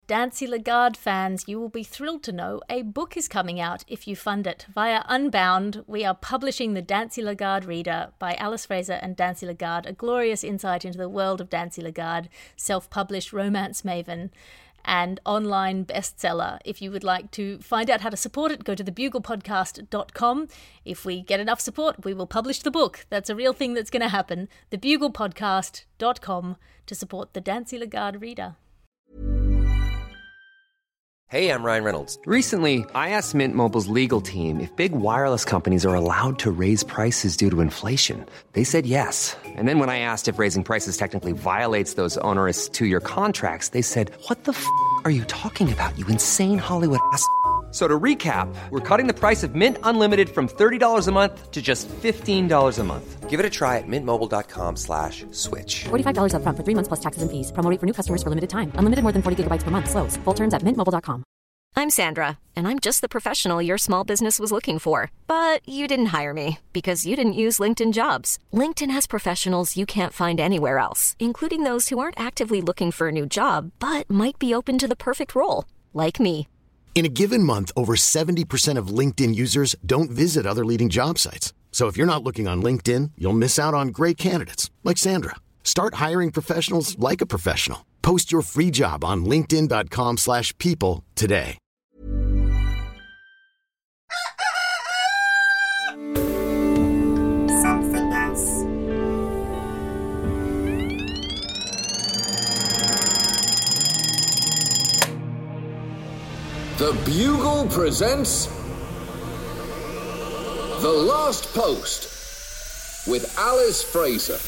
Dancy Lagarde fans, you will be thrilled to know a book is coming out if you fund it. Via Unbound, we are publishing The Dancy Lagarde Reader by Alice Fraser and Dancy Lagarde, a glorious insight into the world of Dancy Lagarde, self-published romance maven and online bestseller. If you would like to find out how to support it, go to thebuglepodcast.com. If we get enough support, we will publish the book. That's a real thing that's going to happen. Thebuglepodcast.com to support The Dancy Lagarde Reader. Hey, I'm Ryan Reynolds. Recently, I asked Mint Mobile's legal team if big wireless companies are allowed to raise prices due to inflation. They said yes. And then when I asked if raising prices technically violates those onerous two-year contracts, they said, "What the f*** are you talking about, you insane Hollywood ass?" So to recap, we're cutting the price of Mint Unlimited from $30 a month to just $15 a month. Give it a try at mintmobile.com/switch. $45 up front for 3 months plus taxes and fees. Promo rate for new customers for limited time. Unlimited more than 40 gigabytes per month. Slows full terms at mintmobile.com. I'm Sandra, and I'm just the professional your small business was looking for. But you didn't hire me because you didn't use LinkedIn Jobs. LinkedIn has professionals you can't find anywhere else, including those who aren't actively looking for a new job, but might be open to the perfect role, like me. In a given month, over 70% of LinkedIn users don't visit other leading job sites. So if you're not looking on LinkedIn, you'll miss out on great candidates like Sandra. Start hiring professionals like a professional. Post your free job on linkedin.com/people today. Something else. The Bugle presents The Last Post with Alice Fraser.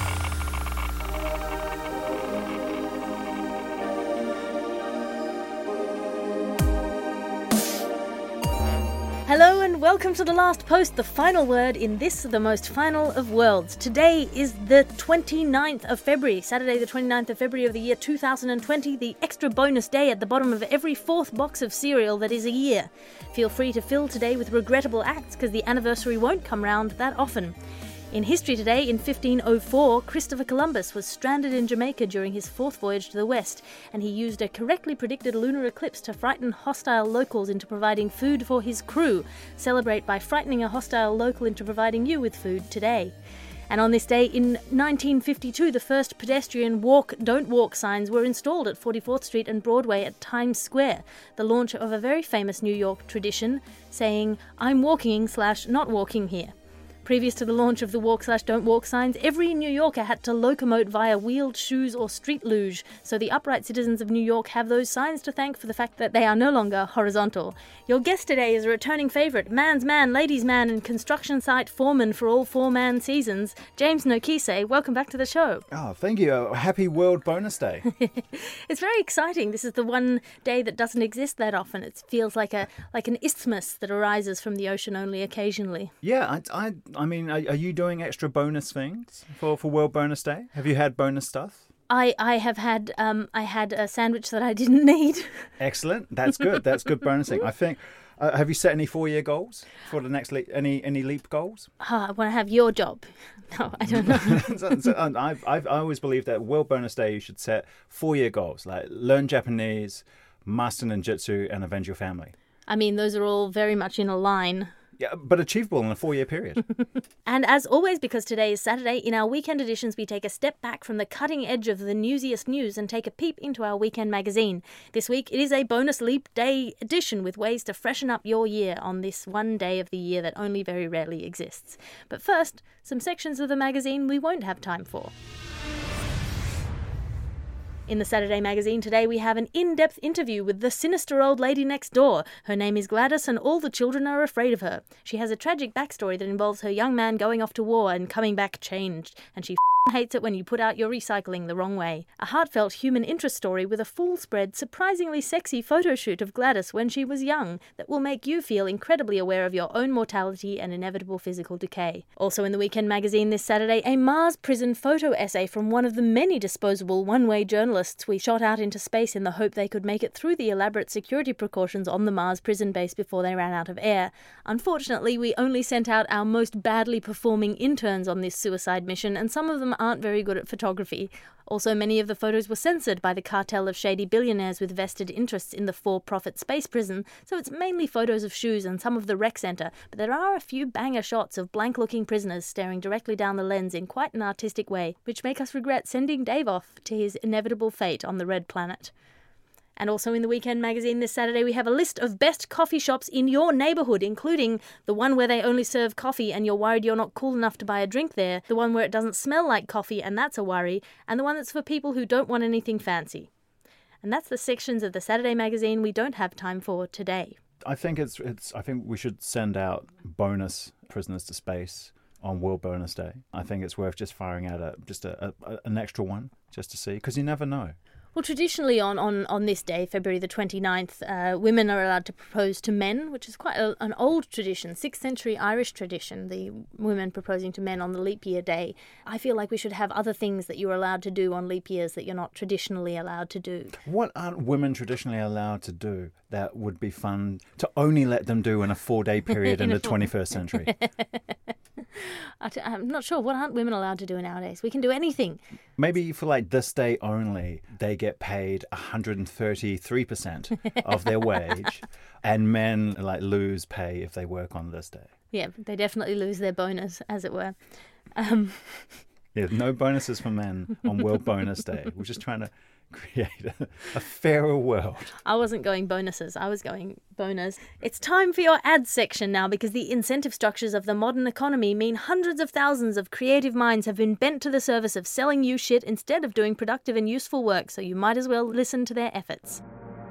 Hello and welcome to The Last Post, the final word in this, the most final of worlds. Today is the 29th of February, Saturday the 29th of February of the year 2020, the extra bonus day at the bottom of every fourth box of cereal that is a year. Feel free to fill today with regrettable acts because the anniversary won't come round that often. In history today, in 1504, Christopher Columbus was stranded in Jamaica during his fourth voyage to the west, and he used a correctly predicted lunar eclipse to frighten hostile locals into providing food for his crew. Celebrate by frightening a hostile local into providing you with food today. And on this day, in 1952, the first pedestrian walk, don't walk signs were installed at 44th Street and Broadway at Times Square, the launch of a very famous New York tradition, saying, "I'm walking/not walking here." Previous to the launch of the walk/don't walk signs, every New Yorker had to locomote via wheeled shoes or street luge, so the upright citizens of New York have those signs to thank for the fact that they are no longer horizontal. Your guest today is a returning favourite, man's man, ladies' man, and construction site foreman for all four-man seasons, James Nokise. Welcome back to the show. Oh, thank you. Happy World Bonus Day. It's very exciting. This is the one day that doesn't exist that often. It feels like an isthmus that arises from the ocean only occasionally. Yeah, I mean, are you doing extra bonus things for World Bonus Day? Have you had bonus stuff? I have had I had a sandwich that I didn't need. Excellent. That's good. That's good bonusing. I think. Have you set any 4-year goals for the next leap? Any leap goals? I want to have your job. No, I don't know. I always believe that World Bonus Day you should set 4-year goals, like learn Japanese, master ninjutsu, and avenge your family. I mean, those are all very much in a line. Yeah, but achievable in a 4-year period. And as always, because today is Saturday, in our weekend editions we take a step back from the cutting edge of the newsiest news and take a peep into our weekend magazine. This week it is a bonus leap day edition with ways to freshen up your year on this one day of the year that only very rarely exists. But first, some sections of the magazine we won't have time for. In the Saturday magazine today, we have an in-depth interview with the sinister old lady next door. Her name is Gladys and all the children are afraid of her. She has a tragic backstory that involves her young man going off to war and coming back changed, and she hates it when you put out your recycling the wrong way. A heartfelt human interest story with a full-spread, surprisingly sexy photo shoot of Gladys when she was young that will make you feel incredibly aware of your own mortality and inevitable physical decay. Also in the weekend magazine this Saturday, a Mars prison photo essay from one of the many disposable one-way journalists we shot out into space in the hope they could make it through the elaborate security precautions on the Mars prison base before they ran out of air. Unfortunately, we only sent out our most badly performing interns on this suicide mission, and some of them some aren't very good at photography. Also, many of the photos were censored by the cartel of shady billionaires with vested interests in the for-profit space prison, so it's mainly photos of shoes and some of the rec centre, but there are a few banger shots of blank-looking prisoners staring directly down the lens in quite an artistic way, which make us regret sending Dave off to his inevitable fate on the Red Planet. And also in the Weekend magazine this Saturday, we have a list of best coffee shops in your neighbourhood, including the one where they only serve coffee and you're worried you're not cool enough to buy a drink there, the one where it doesn't smell like coffee and that's a worry, and the one that's for people who don't want anything fancy. And that's the sections of the Saturday magazine we don't have time for today. I think I think we should send out bonus Prisoners to Space on World Bonus Day. I think it's worth just firing out an extra one just to see, because you never know. Well, traditionally on this day, February the 29th, women are allowed to propose to men, which is quite an old tradition, 6th century Irish tradition, the women proposing to men on the leap year day. I feel like we should have other things that you're allowed to do on leap years that you're not traditionally allowed to do. What aren't women traditionally allowed to do that would be fun to only let them do in a 4-day period in the 21st century? I'm not sure. What aren't women allowed to do nowadays? We can do anything. Maybe for like this day only, they get paid 133% of their wage, and men like lose pay if they work on this day. Yeah, they definitely lose their bonus, as it were. Yeah, no bonuses for men on World Bonus Day. We're just trying to create a fairer world. I wasn't going bonuses, I was going boners. It's time for your ads section now, because the incentive structures of the modern economy mean hundreds of thousands of creative minds have been bent to the service of selling you shit instead of doing productive and useful work, so you might as well listen to their efforts.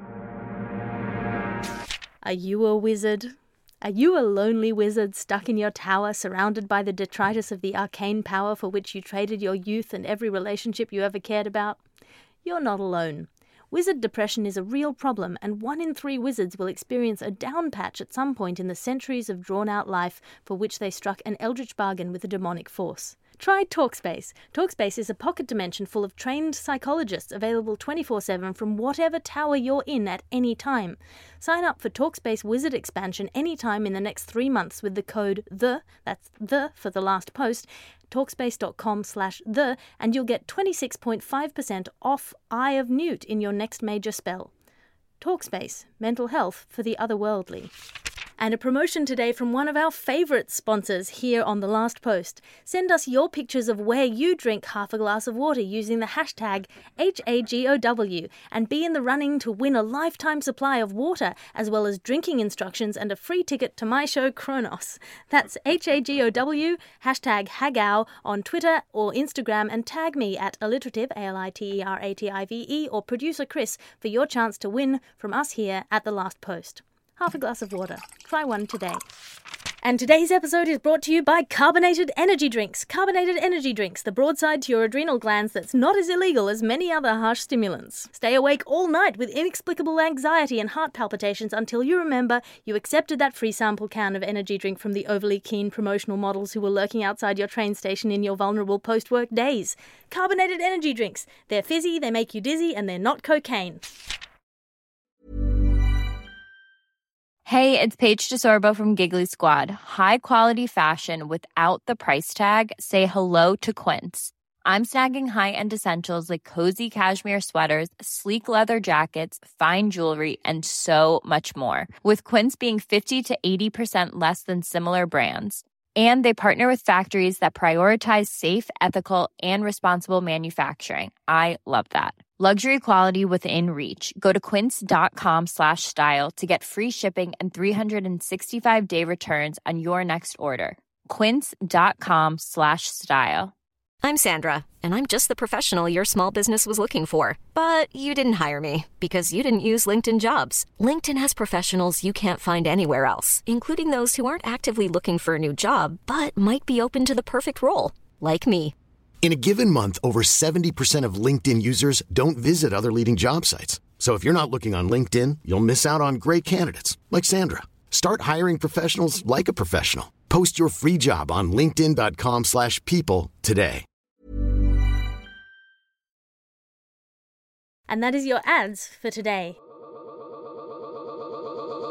Are you a wizard? Are you a lonely wizard stuck in your tower, surrounded by the detritus of the arcane power for which you traded your youth and every relationship you ever cared about? You're not alone. Wizard depression is a real problem, and 1 in 3 wizards will experience a down patch at some point in the centuries of drawn-out life for which they struck an eldritch bargain with a demonic force. Try Talkspace. Talkspace is a pocket dimension full of trained psychologists available 24/7 from whatever tower you're in at any time. Sign up for Talkspace Wizard expansion anytime in the next 3 months with the code THE, that's THE for the last post, talkspace.com/the, and you'll get 26.5% off Eye of Newt in your next major spell. Talkspace, mental health for the otherworldly. And a promotion today from one of our favourite sponsors here on The Last Post. Send us your pictures of where you drink half a glass of water using the hashtag HAGOW and be in the running to win a lifetime supply of water, as well as drinking instructions and a free ticket to my show Kronos. That's HAGOW, hashtag HAGOW on Twitter or Instagram, and tag me at alliterative, ALITERATIVE, or producer Chris for your chance to win from us here at The Last Post. Half a glass of water. Try one today. And today's episode is brought to you by Carbonated Energy Drinks. Carbonated Energy Drinks, the broadside to your adrenal glands that's not as illegal as many other harsh stimulants. Stay awake all night with inexplicable anxiety and heart palpitations until you remember you accepted that free sample can of energy drink from the overly keen promotional models who were lurking outside your train station in your vulnerable post-work days. Carbonated Energy Drinks. They're fizzy, they make you dizzy, and they're not cocaine. Hey, it's Paige DeSorbo from Giggly Squad. High quality fashion without the price tag. Say hello to Quince. I'm snagging high-end essentials like cozy cashmere sweaters, sleek leather jackets, fine jewelry, and so much more. With Quince being 50 to 80% less than similar brands. And they partner with factories that prioritize safe, ethical, and responsible manufacturing. I love that. Luxury quality within reach. Go to quince.com/style to get free shipping and 365-day returns on your next order. Quince.com/style. I'm Sandra, and I'm just the professional your small business was looking for. But you didn't hire me because you didn't use LinkedIn Jobs. LinkedIn has professionals you can't find anywhere else, including those who aren't actively looking for a new job, but might be open to the perfect role, like me. In a given month, over 70% of LinkedIn users don't visit other leading job sites. So if you're not looking on LinkedIn, you'll miss out on great candidates like Sandra. Start hiring professionals like a professional. Post your free job on linkedin.com/people today. And that is your ads for today.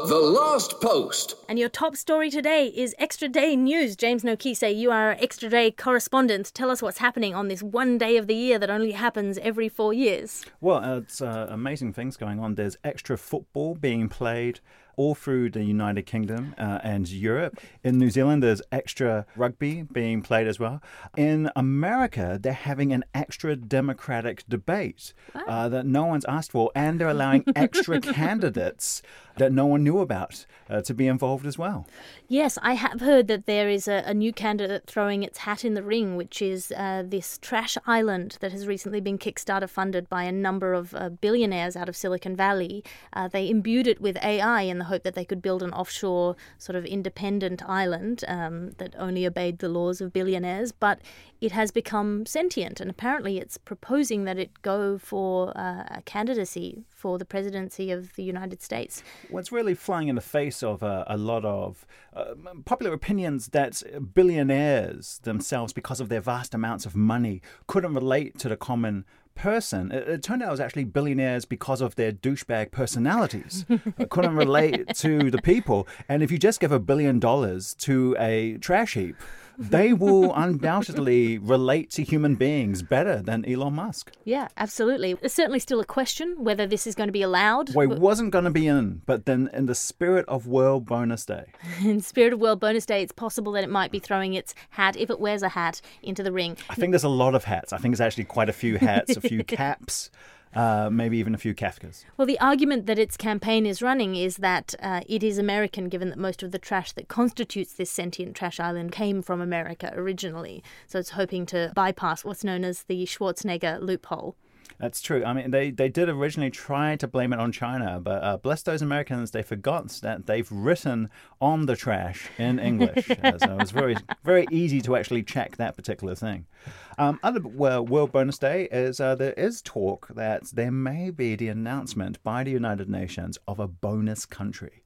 The Last Post. And your top story today is Extra Day News. James Nokise, you are our Extra Day correspondent. Tell us what's happening on this one day of the year that only happens every 4 years. Well, it's amazing things going on. There's extra football being played all through the United Kingdom and Europe. In New Zealand, there's extra rugby being played as well. In America, they're having an extra democratic debate that no one's asked for, and they're allowing extra candidates that no one knew about to be involved as well. Yes, I have heard that there is a new candidate throwing its hat in the ring, which is this trash island that has recently been Kickstarter funded by a number of billionaires out of Silicon Valley. They imbued it with AI in the hope that they could build an offshore sort of independent island that only obeyed the laws of billionaires, but it has become sentient, and apparently it's proposing that it go for a candidacy for the presidency of the United States. What's really flying in the face of a lot of popular opinions that billionaires themselves, because of their vast amounts of money, couldn't relate to the common person. It turned out it was actually billionaires because of their douchebag personalities. Couldn't relate to the people. And if you just give $1 billion to a trash heap, they will undoubtedly relate to human beings better than Elon Musk. Yeah, absolutely. There's certainly still a question whether this is going to be allowed. Well, it wasn't going to be in, but then in the spirit of World Bonus Day. In spirit of World Bonus Day, it's possible that it might be throwing its hat, if it wears a hat, into the ring. I think there's a lot of hats. I think it's actually quite a few hats, a few caps. Maybe even a few Kafkas. Well, the argument that its campaign is running is that it is American, given that most of the trash that constitutes this sentient trash island came from America originally. So it's hoping to bypass what's known as the Schwarzenegger loophole. That's true. I mean, they did originally try to blame it on China, but bless those Americans, they forgot that they've written on the trash in English. So it's very, very easy to actually check that particular thing. Other World Bonus Day is there is talk that there may be the announcement by the United Nations of a bonus country.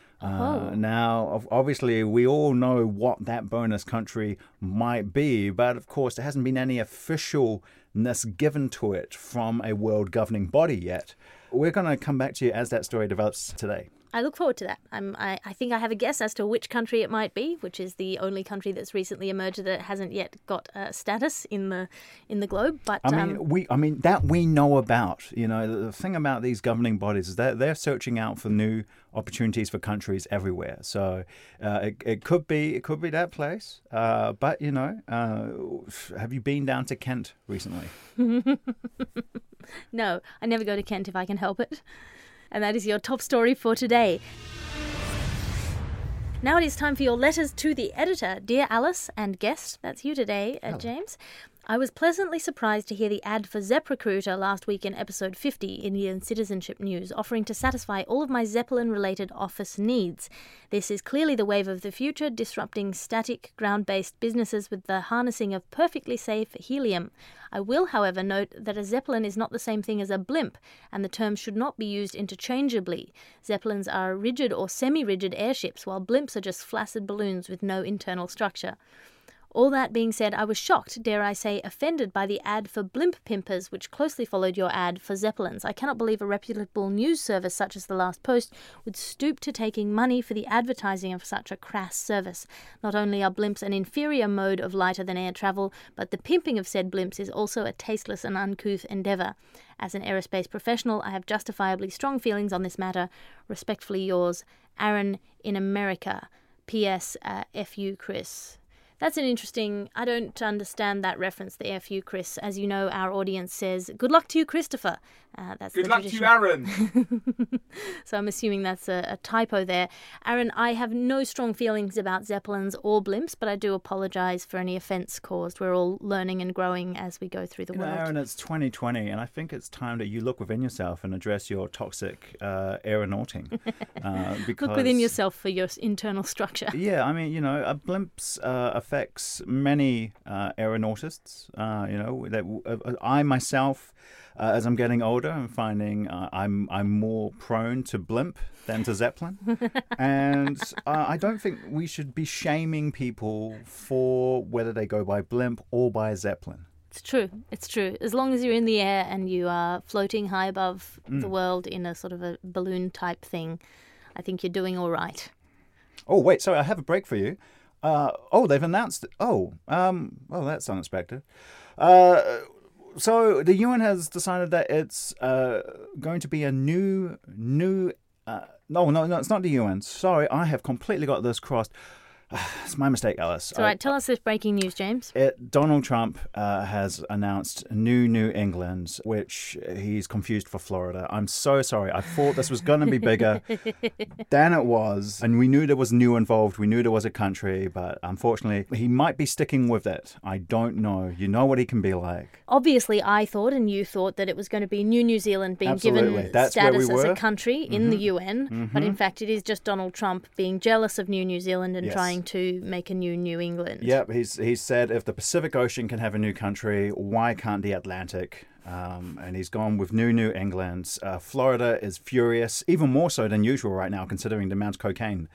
Now, obviously, we all know what that bonus country might be, but of course, there hasn't been any officialness given to it from a world governing body yet. We're going to come back to you as that story develops today. I look forward to that. I think I have a guess as to which country it might be, which is the only country that's recently emerged that hasn't yet got status in the globe. But I mean that we know about. You know, the thing about these governing bodies is that they're searching out for new opportunities for countries everywhere. So it could be that place. But you know, have you been down to Kent recently? No, I never go to Kent if I can help it. And that is your top story for today. Now it is time for your letters to the editor. Dear Alice and guest, that's you today, James. I was pleasantly surprised to hear the ad for ZipRecruiter last week in episode 50, Indian Citizenship News, offering to satisfy all of my Zeppelin-related office needs. This is clearly the wave of the future, disrupting static, ground-based businesses with the harnessing of perfectly safe helium. I will, however, note that a Zeppelin is not the same thing as a blimp, and the term should not be used interchangeably. Zeppelins are rigid or semi-rigid airships, while blimps are just flaccid balloons with no internal structure. All that being said, I was shocked, dare I say, offended by the ad for blimp pimpers, which closely followed your ad for Zeppelins. I cannot believe a reputable news service such as The Last Post would stoop to taking money for the advertising of such a crass service. Not only are blimps an inferior mode of lighter-than-air travel, but the pimping of said blimps is also a tasteless and uncouth endeavour. As an aerospace professional, I have justifiably strong feelings on this matter. Respectfully yours, Aaron in America. P.S. F.U. Chris. That's an interesting... I don't understand that reference, the F.U. Chris. As you know, our audience says, good luck to you, Christopher. That's good luck to you, Aaron. So I'm assuming that's a typo there. Aaron, I have no strong feelings about Zeppelins or blimps, but I do apologise for any offence caused. We're all learning and growing as we go through the world. Aaron, it's 2020, and I think it's time that you look within yourself and address your toxic aeronauting. Look within yourself for your internal structure. Yeah, I mean, you know, blimps affects many aeronautists. You know, I myself... as I'm getting older, I'm finding I'm more prone to blimp than to Zeppelin. And I don't think we should be shaming people for whether they go by blimp or by Zeppelin. It's true. It's true. As long as you're in the air and you are floating high above the world in a sort of a balloon type thing, I think you're doing all right. Oh, wait, sorry, I have a break for you. They've announced... that's unexpected. So the UN has decided that it's going to be a new... No, it's not the UN. Sorry, I have completely got this crossed. It's my mistake, Alice. It's all right. Tell us this breaking news, James. Donald Trump has announced New England, which he's confused for Florida. I'm so sorry. I thought this was going to be bigger than it was. And we knew there was new involved. We knew there was a country. But unfortunately, he might be sticking with it. I don't know. You know what he can be like. Obviously, I thought and you thought that it was going to be New Zealand being given status as a country in the UN. But in fact, it is just Donald Trump being jealous of New Zealand and trying to make a New England. Yep, he's said if the Pacific Ocean can have a new country, why can't the Atlantic? And he's gone with New England. Florida is furious, even more so than usual right now, considering the amount of cocaine.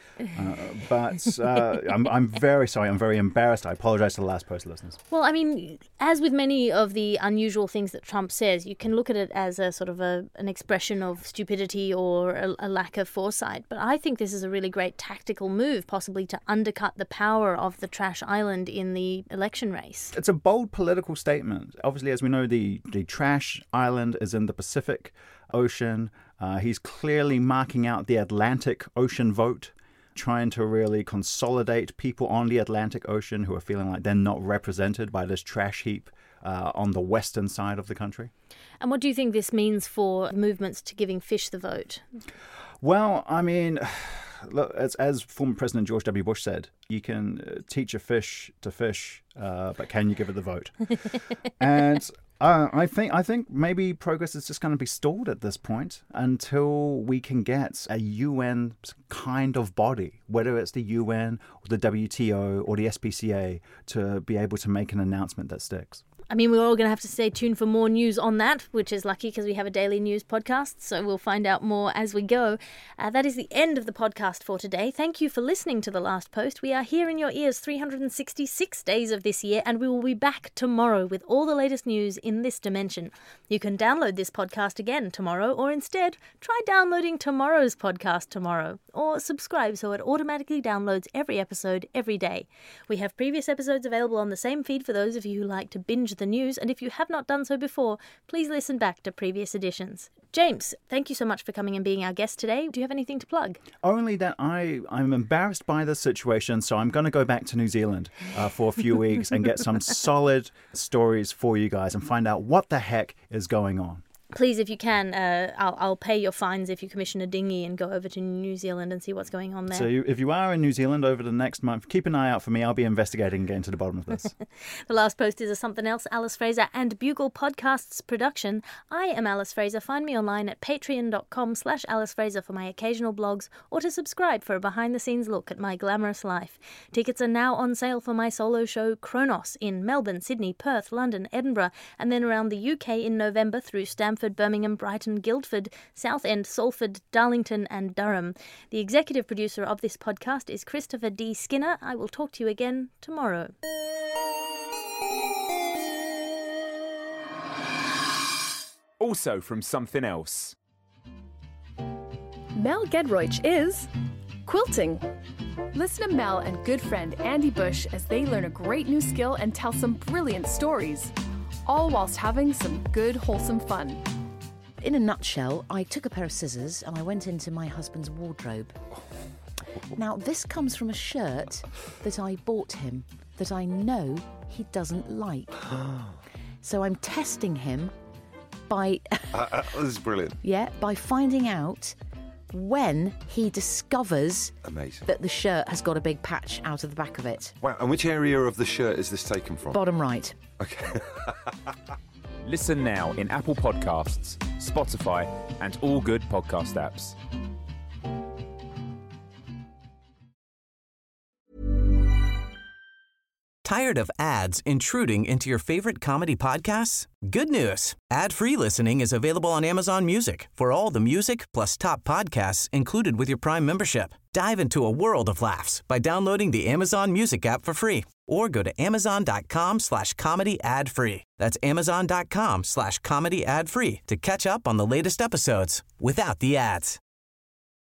But I'm very sorry. I'm very embarrassed. I apologize to the Last Post listeners. Well, I mean, as with many of the unusual things that Trump says, you can look at it as a sort of an expression of stupidity or a lack of foresight. But I think this is a really great tactical move, possibly to undercut the power of the trash island in the election race. It's a bold political statement. Obviously, as we know, the trash island is in the Pacific Ocean. He's clearly marking out the Atlantic Ocean vote, trying to really consolidate people on the Atlantic Ocean who are feeling like they're not represented by this trash heap on the western side of the country. And what do you think this means for movements to giving fish the vote? Well, I mean, look, as former President George W. Bush said, you can teach a fish to fish, but can you give it the vote? And I think maybe progress is just going to be stalled at this point until we can get a UN kind of body, whether it's the UN or the WTO or the SPCA, to be able to make an announcement that sticks. I mean, we're all going to have to stay tuned for more news on that, which is lucky because we have a daily news podcast, so we'll find out more as we go. That is the end of the podcast for today. Thank you for listening to The Last Post. We are here in your ears 366 days of this year, and we will be back tomorrow with all the latest news in this dimension. You can download this podcast again tomorrow, or instead, try downloading tomorrow's podcast tomorrow, or subscribe so it automatically downloads every episode every day. We have previous episodes available on the same feed for those of you who like to binge the news, and if you have not done so before, please listen back to previous editions. James, thank you so much for coming and being our guest today. Do you have anything to plug? Only that I'm embarrassed by this situation, so I'm going to go back to New Zealand for a few weeks and get some solid stories for you guys and find out what the heck is going on. Please, if you can, I'll pay your fines if you commission a dinghy and go over to New Zealand and see what's going on there. So if you are in New Zealand over the next month, keep an eye out for me. I'll be investigating and getting to the bottom of this. The Last Post is a Something Else, Alice Fraser and Bugle Podcasts production. I am Alice Fraser. Find me online at patreon.com/Alice Fraser for my occasional blogs, or to subscribe for a behind-the-scenes look at my glamorous life. Tickets are now on sale for my solo show Kronos in Melbourne, Sydney, Perth, London, Edinburgh, and then around the UK in November through Stamford, Birmingham, Brighton, Guildford, Southend, Salford, Darlington and Durham. The executive producer of this podcast is Christopher D. Skinner. I will talk to you again tomorrow. Also from Something Else. Mel Gedroych is quilting. Listen to Mel and good friend Andy Bush as they learn a great new skill and tell some brilliant stories, all whilst having some good, wholesome fun. In a nutshell, I took a pair of scissors and I went into my husband's wardrobe. Now, this comes from a shirt that I bought him that I know he doesn't like. So I'm testing him by... this is brilliant. Yeah, by finding out when he discovers that the shirt has got a big patch out of the back of it. Wow, and which area of the shirt is this taken from? Bottom right. Okay. Listen now in Apple Podcasts, Spotify, and all good podcast apps. Tired of ads intruding into your favorite comedy podcasts? Good news. Ad-free listening is available on Amazon Music for all the music plus top podcasts included with your Prime membership. Dive into a world of laughs by downloading the Amazon Music app for free or go to amazon.com/comedy ad-free. That's amazon.com/comedy ad-free to catch up on the latest episodes without the ads.